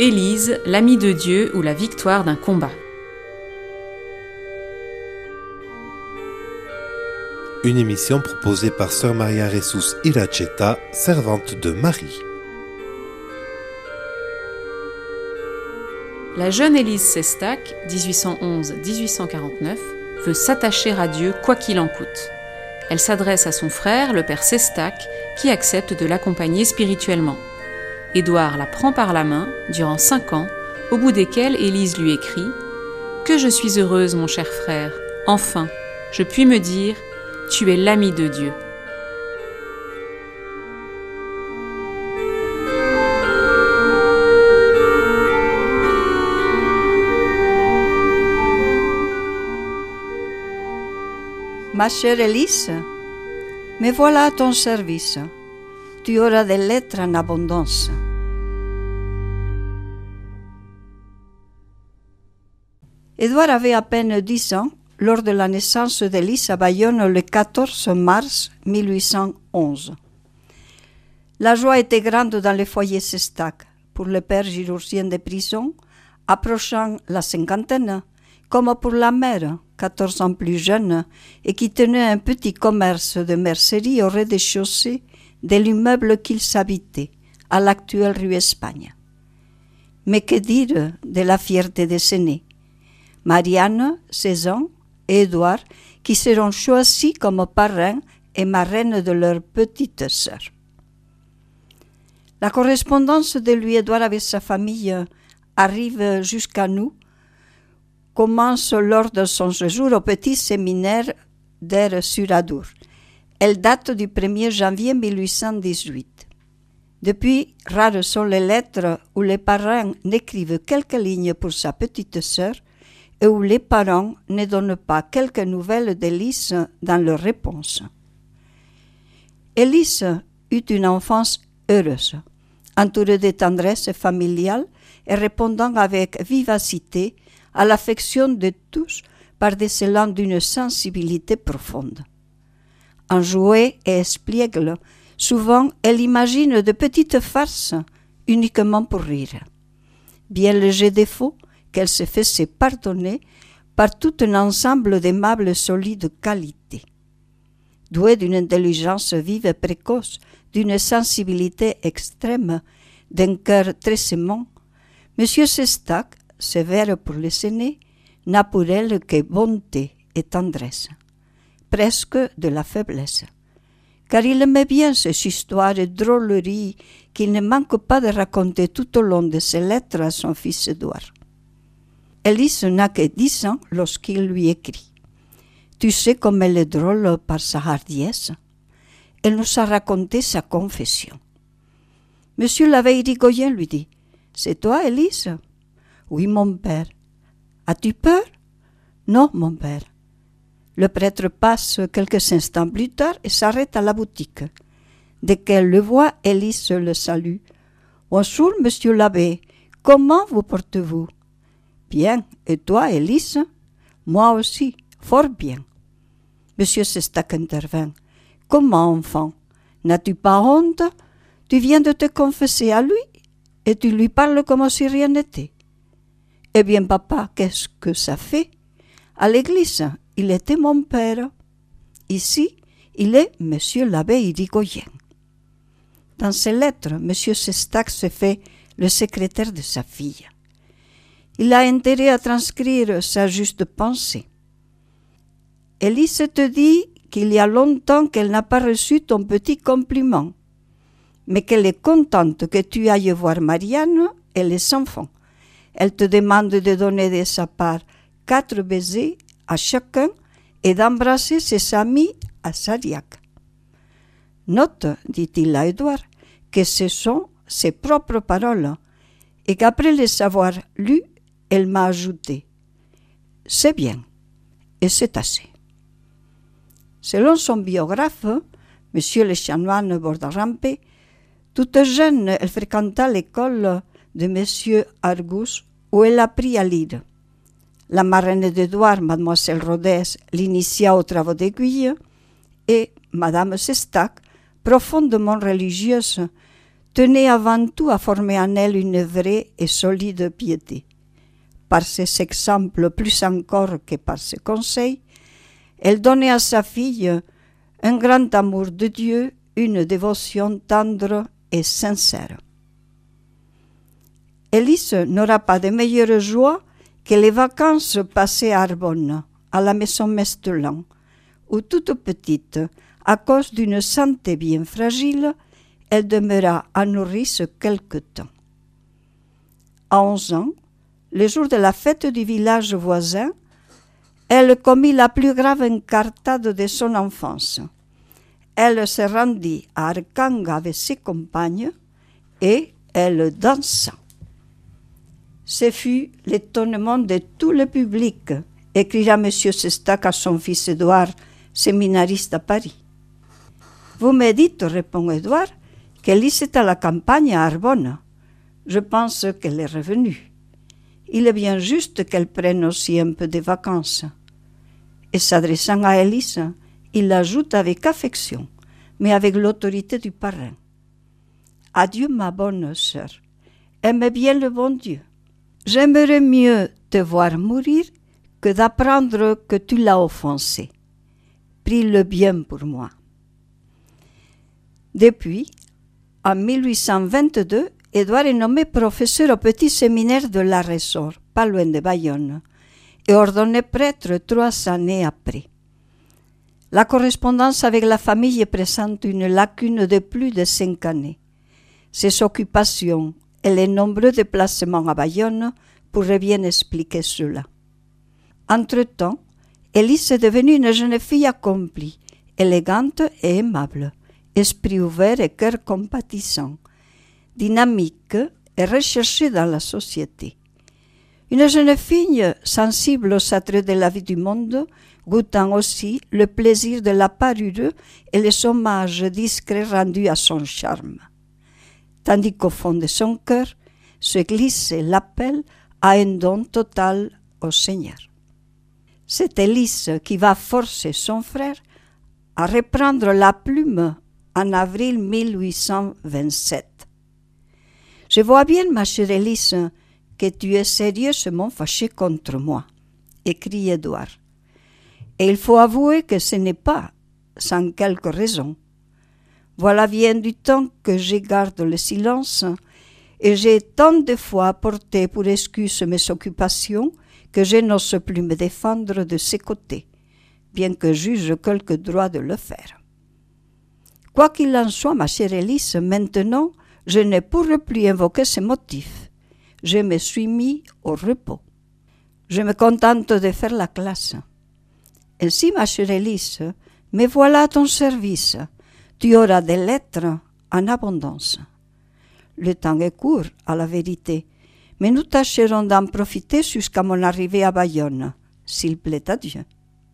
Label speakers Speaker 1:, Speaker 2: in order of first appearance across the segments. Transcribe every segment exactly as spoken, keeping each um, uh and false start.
Speaker 1: Élise, l'amie de Dieu ou la victoire d'un combat.
Speaker 2: Une émission proposée par Sœur Maria Ressus Iracheta, servante de Marie.
Speaker 1: La jeune Élise Sestak, dix-huit cent onze à dix-huit cent quarante-neuf, veut s'attacher à Dieu quoi qu'il en coûte. Elle s'adresse à son frère, le père Sestak, qui accepte de l'accompagner spirituellement. Édouard la prend par la main durant cinq ans, au bout desquels Élise lui écrit « Que je suis heureuse, mon cher frère, enfin, je puis me dire, tu es l'ami de Dieu. »
Speaker 3: Ma chère Élise, me voilà à ton service. Tu auras des lettres en abondance. Édouard avait à peine dix ans lors de la naissance d'Élise à Bayonne le quatorze mars mille huit cent onze. La joie était grande dans le foyer Sestak pour le père chirurgien de prison, approchant la cinquantaine, comme pour la mère, quatorze ans plus jeune, et qui tenait un petit commerce de mercerie au rez-de-chaussée de l'immeuble qu'ils habitaient, à l'actuelle rue Espagne. Mais que dire de la fierté des aînés, Marianne, seize ans, et Édouard, qui seront choisis comme parrains et marraines de leur petite sœur. La correspondance de Louis-Édouard avec sa famille arrive jusqu'à nous, commence lors de son séjour au petit séminaire d'Aire-sur-Adour. Elle date du premier janvier mille huit cent dix-huit. Depuis, rares sont les lettres où les parents n'écrivent quelques lignes pour sa petite sœur et où les parents ne donnent pas quelques nouvelles d'Élise dans leurs réponses. Élise eut une enfance heureuse, entourée de tendresse familiale et répondant avec vivacité à l'affection de tous par des élans d'une sensibilité profonde. Enjouée et espiègle, souvent elle imagine de petites farces uniquement pour rire. Bien léger défaut qu'elle se faisait pardonner par tout un ensemble d'aimables solides qualités. Douée d'une intelligence vive et précoce, d'une sensibilité extrême, d'un cœur très aimant, M. Sestak, sévère pour les aînés, n'a pour elle que bonté et tendresse, presque de la faiblesse, car il aimait bien ces histoires et drôleries qu'il ne manque pas de raconter tout au long de ses lettres à son fils Édouard. Élise n'a que dix ans lorsqu'il lui écrit. Tu sais comme elle est drôle par sa hardiesse. Elle nous a raconté sa confession. Monsieur l'abbé Irigoyen lui dit « C'est toi, Élise ?»« Oui, mon père. »« As-tu peur ?»« Non, mon père. » Le prêtre passe quelques instants plus tard et s'arrête à la boutique. Dès qu'elle le voit, Élise le salue. « Bonjour, monsieur l'abbé. Comment vous portez-vous ?»« Bien. Et toi, Élise ?»« Moi aussi. Fort bien. » Monsieur Sestak intervint. « Comment, enfant? N'as-tu pas honte? Tu viens de te confesser à lui et tu lui parles comme si rien n'était. » « Eh bien, papa, qu'est-ce que ça fait? À l'église, il était mon père. Ici, il est monsieur l'abbé Irigoyen. » Dans ses lettres, monsieur Sestak se fait le secrétaire de sa fille. Il a intérêt à transcrire sa juste pensée. Élise te dit qu'il y a longtemps qu'elle n'a pas reçu ton petit compliment, mais qu'elle est contente que tu ailles voir Marianne et les enfants. Elle te demande de donner de sa part quatre baisers à chacun et d'embrasser ses amis à Sariac. Note, dit-il à Édouard, que ce sont ses propres paroles et qu'après les avoir lues, elle m'a ajouté « C'est bien et c'est assez ». Selon son biographe, M. le chanoine Bordarampe, toute jeune, elle fréquenta l'école de M. Argus, où elle apprit à lire. La marraine d'Édouard, Mademoiselle Rodez, l'initia aux travaux d'aiguille et Madame Sestak, profondément religieuse, tenait avant tout à former en elle une vraie et solide piété. Par ses exemples plus encore que par ses conseils, elle donnait à sa fille un grand amour de Dieu, une dévotion tendre et sincère. Élise n'aura pas de meilleure joie que les vacances passées à Arbonne, à la maison Mestelan, où toute petite, à cause d'une santé bien fragile, elle demeura à nourrice quelque temps. À onze ans, le jour de la fête du village voisin, elle commit la plus grave incartade de son enfance. Elle se rendit à Arkanga avec ses compagnes et elle dansa. Ce fut l'étonnement de tout le public, écrira M. Sestac à son fils Édouard, séminariste à Paris. Vous me dites, répond Édouard, qu'Élise est à la campagne à Arbonne. Je pense qu'elle est revenue. Il est bien juste qu'elle prenne aussi un peu de vacances. Et s'adressant à Élise, il l'ajoute avec affection, mais avec l'autorité du parrain. Adieu, ma bonne sœur. Aime bien le bon Dieu. J'aimerais mieux te voir mourir que d'apprendre que tu l'as offensé. Prie le bien pour moi. Depuis, en mille huit cent vingt-deux, Édouard est nommé professeur au petit séminaire de la Ressort, pas loin de Bayonne, et ordonné prêtre trois années après. La correspondance avec la famille présente une lacune de plus de cinq années. Ses occupations et les nombreux déplacements à Bayonne pourraient bien expliquer cela. Entre-temps, Élise est devenue une jeune fille accomplie, élégante et aimable, esprit ouvert et cœur compatissant, dynamique et recherchée dans la société. Une jeune fille sensible aux attraits de la vie du monde, goûtant aussi le plaisir de la parure et les hommages discrets rendus à son charme. Tandis qu'au fond de son cœur se glissait l'appel à un don total au Seigneur. C'est Élise qui va forcer son frère à reprendre la plume en avril mille huit cent vingt-sept. « Je vois bien, ma chère Élise, que tu es sérieusement fâchée contre moi, » écrit Édouard. « Et il faut avouer que ce n'est pas sans quelque raison. Voilà bien du temps que je garde le silence et j'ai tant de fois apporté pour excuse mes occupations que je n'ose plus me défendre de ces côtés, bien que j'use quelque droit de le faire. Quoi qu'il en soit, ma chère Élise, maintenant, je ne pourrai plus invoquer ces motifs. Je me suis mis au repos. Je me contente de faire la classe. Ainsi, ma chère Élise, me voilà à ton service. Tu auras des lettres en abondance. Le temps est court, à la vérité, mais nous tâcherons d'en profiter jusqu'à mon arrivée à Bayonne, s'il plaît à Dieu.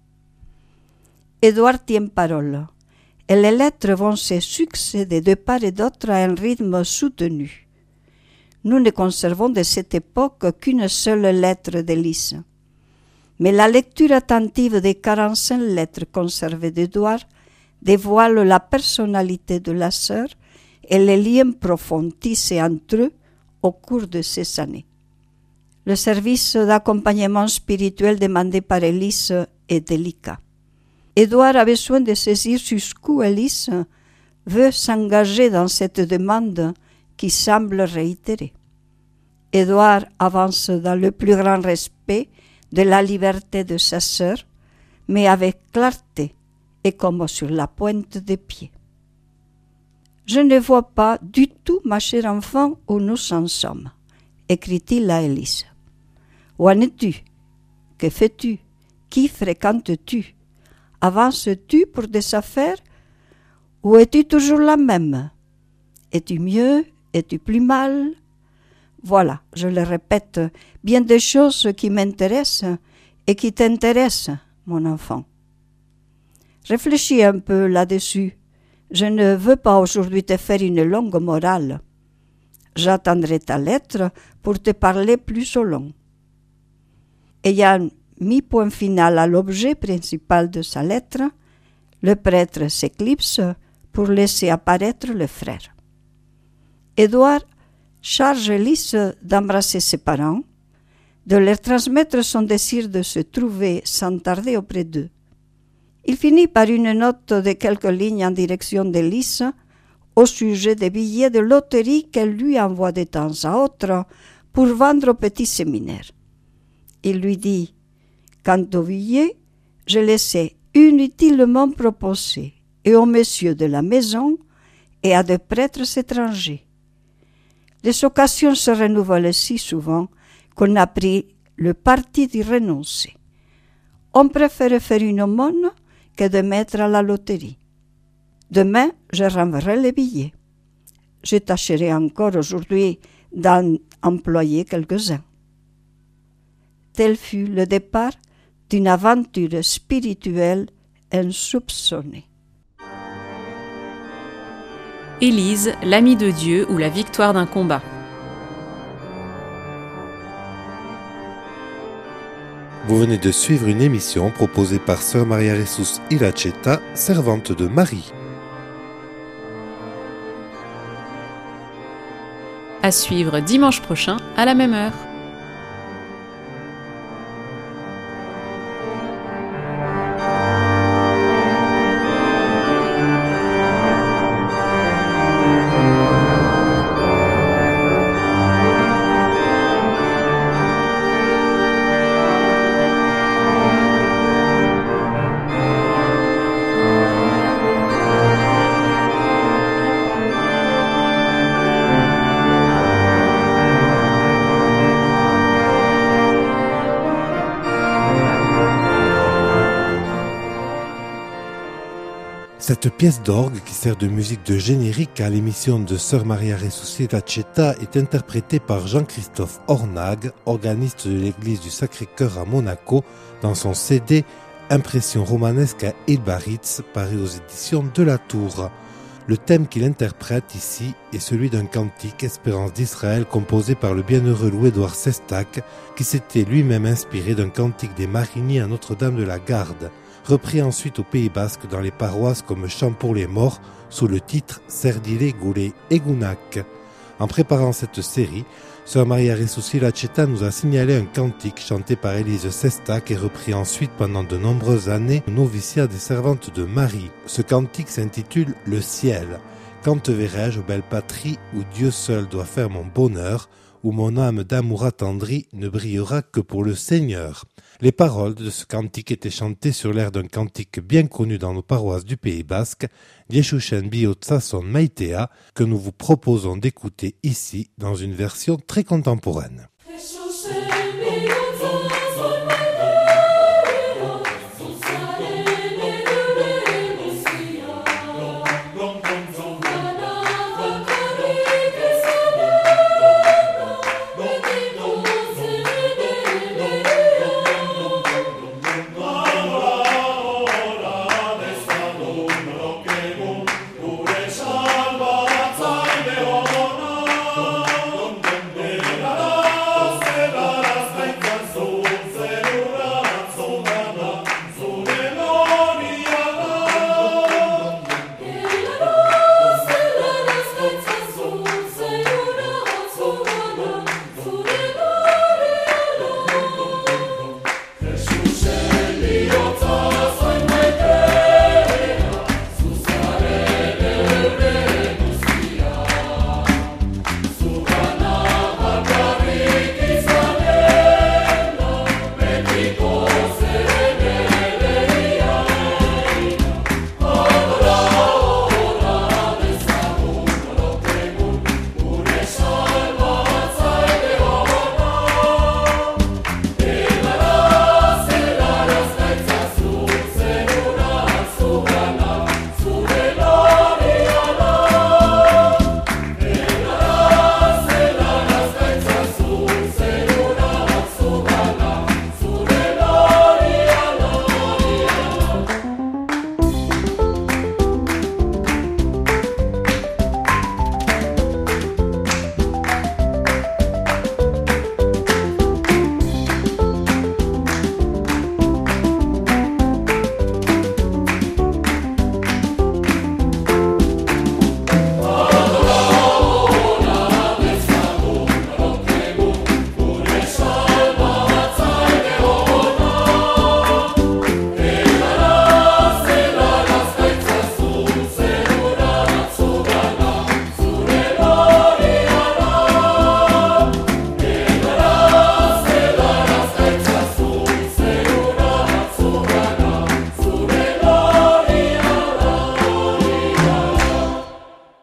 Speaker 3: Édouard tient parole, et les lettres vont se succéder de part et d'autre à un rythme soutenu. Nous ne conservons de cette époque qu'une seule lettre d'Élise. Mais la lecture attentive des quarante-cinq lettres conservées d'Édouard dévoile la personnalité de la sœur et les liens profonds tissés entre eux au cours de ces années. Le service d'accompagnement spirituel demandé par Élise est délicat. Édouard a besoin de saisir jusqu'où Élise veut s'engager dans cette demande qui semble réitérée. Édouard avance dans le plus grand respect de la liberté de sa sœur, mais avec clarté et comme sur la pointe des pieds. Je ne vois pas du tout, ma chère enfant, où nous en sommes, écrit-il à Élise. Où en es-tu? Que fais-tu? Qui fréquentes-tu? Avances-tu pour des affaires? Ou es-tu toujours la même? Es-tu mieux? Es-tu plus mal? Voilà, je le répète, bien des choses qui m'intéressent et qui t'intéressent, mon enfant. Réfléchis un peu là-dessus. Je ne veux pas aujourd'hui te faire une longue morale. J'attendrai ta lettre pour te parler plus au long. Ayant mis point final à l'objet principal de sa lettre, le prêtre s'éclipse pour laisser apparaître le frère. Édouard charge Lise d'embrasser ses parents, de leur transmettre son désir de se trouver sans tarder auprès d'eux. Il finit par une note de quelques lignes en direction de Lise au sujet des billets de loterie qu'elle lui envoie de temps à autre pour vendre au petit séminaire. Il lui dit « Quant aux billets, je les ai inutilement proposés et aux messieurs de la maison et à des prêtres étrangers. Les occasions se renouvellent si souvent qu'on a pris le parti d'y renoncer. On préfère faire une aumône que de mettre à la loterie. Demain, je renverrai les billets. Je tâcherai encore aujourd'hui d'en employer quelques-uns. » Tel fut le départ d'une aventure spirituelle insoupçonnée.
Speaker 1: Élise, l'amie de Dieu ou la victoire d'un combat.
Speaker 2: Vous venez de suivre une émission proposée par Sœur Maria Jesús Iracheta, servante de Marie.
Speaker 1: À suivre dimanche prochain à la même heure.
Speaker 2: Cette pièce d'orgue qui sert de musique de générique à l'émission de Sœur Maria Jesús Iracheta est interprétée par Jean-Christophe Ornag, organiste de l'église du Sacré-Cœur à Monaco, dans son C D Impression romanesque à Ilbaritz, paru aux éditions de la Tour. Le thème qu'il interprète ici est celui d'un cantique Espérance d'Israël composé par le bienheureux Louis-Édouard Sestac, qui s'était lui-même inspiré d'un cantique des mariniers à Notre-Dame de la Garde, repris ensuite au Pays Basque dans les paroisses comme Chant pour les morts sous le titre Serdile Gule Egunak. En préparant cette série, Sœur Maria Jesús Iracheta nous a signalé un cantique chanté par Élise Sestac et repris ensuite pendant de nombreuses années au noviciat des servantes de Marie. Ce cantique s'intitule « Le ciel ». Quand te verrai-je, ô belle patrie, où Dieu seul doit faire mon bonheur, où mon âme d'amour attendrie ne brillera que pour le Seigneur. Les paroles de ce cantique étaient chantées sur l'air d'un cantique bien connu dans nos paroisses du Pays Basque, Diéchouchen Bihotsason Maitea, que nous vous proposons d'écouter ici dans une version très contemporaine.